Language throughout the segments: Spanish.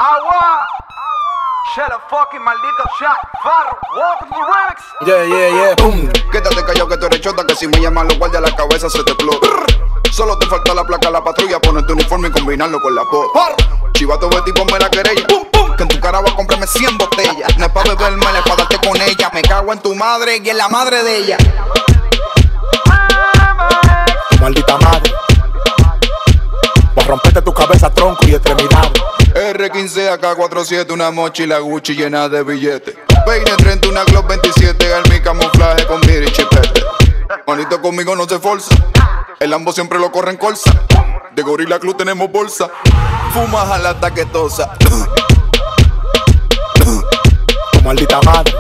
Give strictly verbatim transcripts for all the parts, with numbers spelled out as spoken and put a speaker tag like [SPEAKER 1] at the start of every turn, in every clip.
[SPEAKER 1] Agua. Shut the fucking maldito shot. Farro. Welcome to the remix.
[SPEAKER 2] Yeah, yeah, yeah.
[SPEAKER 3] Boom. Quédate callado que tú eres chota, que si me llaman los guardias la cabeza se te explota. Solo te falta la placa, la patrulla, poner tu uniforme y combinarlo con la voz. Chivato de tipo me la querella. Pum, pum. Que en tu cara va a comprarme cien botellas. No es pa' beberme, es pa' darte con ella. Me cago en tu madre y en la madre de ella.
[SPEAKER 2] Tu maldita madre. Voy a romperte tu cabeza, tronco y extremidad.
[SPEAKER 3] R quince A K cuarenta y siete, una mochila Gucci llena de billetes. Peine treinta, una Glock veintisiete, al mi camuflaje con mira y chipete. Manito conmigo no se forza, el Lambo siempre lo corre en colza. De Gorilla Club tenemos bolsa, fuma jala taquetosa.
[SPEAKER 2] Tu maldita madre.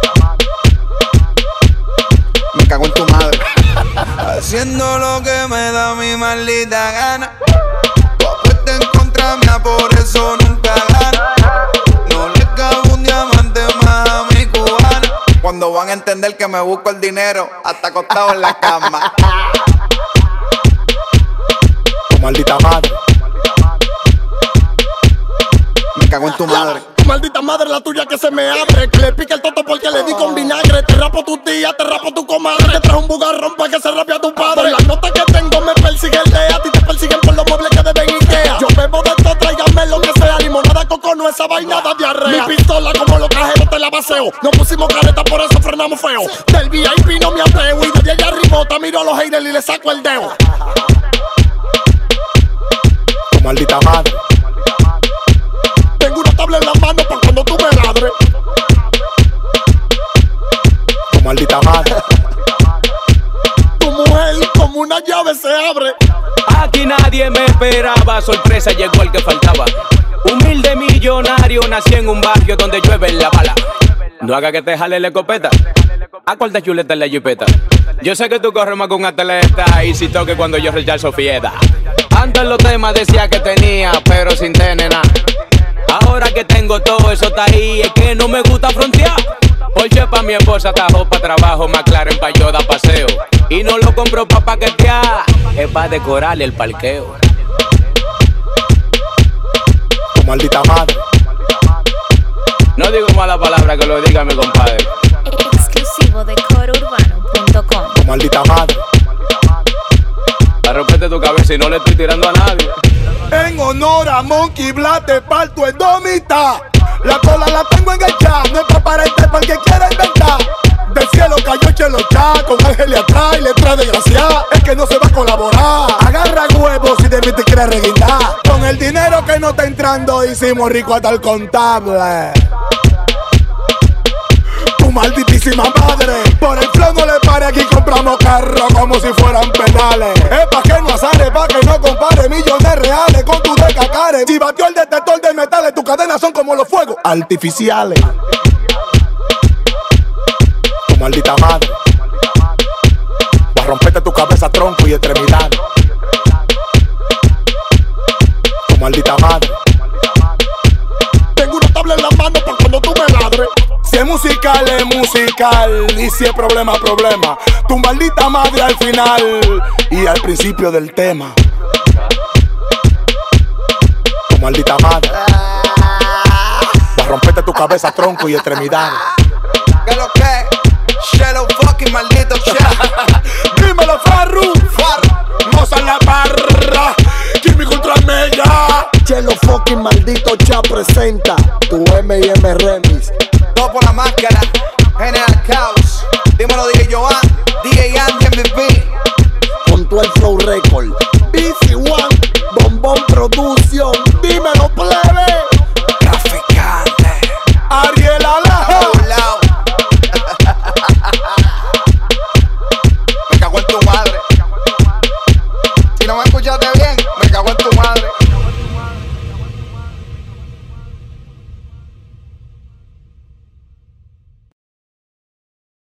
[SPEAKER 3] Me cago en tu madre. Haciendo lo que me da mi maldita gana. Tu apuesta en contra mía, por eso nunca gana. No le cabe un diamante más a mi cubana. Cuando van a entender que me busco el dinero hasta acostado en la cama.
[SPEAKER 2] Tu maldita madre.
[SPEAKER 3] Me cago en tu madre.
[SPEAKER 2] Maldita madre la tuya que se me abre. Que le pique el toto porque le di con vinagre. Te rapo tu tía, te rapo tu comadre. Te trajo un bugarrón para que se rape a tu padre. Por las notas que tengo me persigue el D E A. A ti te persiguen por los muebles que deben Ikea. Yo bebo de todo, tráigame lo que sea. Limonada, coco, no esa vaina da diarrea. Mi pistola como los cajeros te la baseo. No pusimos careta, por eso frenamos feo. Del V I P no me atrevo. Y desde allá arriba miro a los haters y le saco el dedo. Tu maldita madre. Tengo una tabla en la mano para cuando tú me ladres. Tu maldita madre. Tu mujer como una llave se abre.
[SPEAKER 4] Aquí nadie me esperaba, sorpresa llegó el que faltaba. Humilde millonario, nací en un barrio donde llueve la bala. No haga que te jale la escopeta. ¿A cuál te chuleta en la jipeta? Yo sé que tú corres más con un atleta y si toque cuando yo rechazo fiesta. Antes los temas decía que tenía, pero sin tener nada. Ahora que tengo todo eso está ahí, es que no me gusta frontear. Porsche pa' mi esposa, tajo pa' trabajo, McLaren pa' yo da paseo. Y no lo compro pa' paquetear, es pa' decorarle el parqueo.
[SPEAKER 2] Tu maldita madre.
[SPEAKER 4] No digo mala palabra, que lo diga mi compadre.
[SPEAKER 5] Exclusivo de coro urbano punto com.
[SPEAKER 2] Tu maldita madre.
[SPEAKER 4] Para romperte tu cabeza y no le estoy tirando a nadie.
[SPEAKER 2] En honor a Monkey Black te parto el domita. La cola la tengo enganchada, no es pa' pararte para el que quiera inventar. Del cielo cayó Chelo Chá, con ángeles atrás y letra desgraciada. Es que no se va a colaborar. Agarra huevos si de mí te quieres reguindar. Con el dinero que no está entrando hicimos rico hasta el contable. Tu malditísima madre. Por el flow no le pare, aquí compramos carros como si fueran penales. Es pa' que no azare, pa' que no compare millones reales con tus decacares. Si batió el detector de metales, tus cadenas son como los fuegos artificiales. Tu maldita madre. Voy a romperte tu cabeza, tronco y extremidad. Tu maldita madre. Tengo una tabla en la mano para cuando tú me ladres. Si es musical, es musical. Y si es problema, problema. Tu maldita madre al final y al principio del tema. Tu maldita madre. Voy a romperte tu cabeza, tronco y extremidad.
[SPEAKER 3] ¿Qué lo que? Shelo fucking maldito chat.
[SPEAKER 2] Dímelo, Farru.
[SPEAKER 3] Farro.
[SPEAKER 2] Moza la barra. Jimmy contra Mella.
[SPEAKER 6] Chelo fucking maldito chat presenta tu M y M Remix.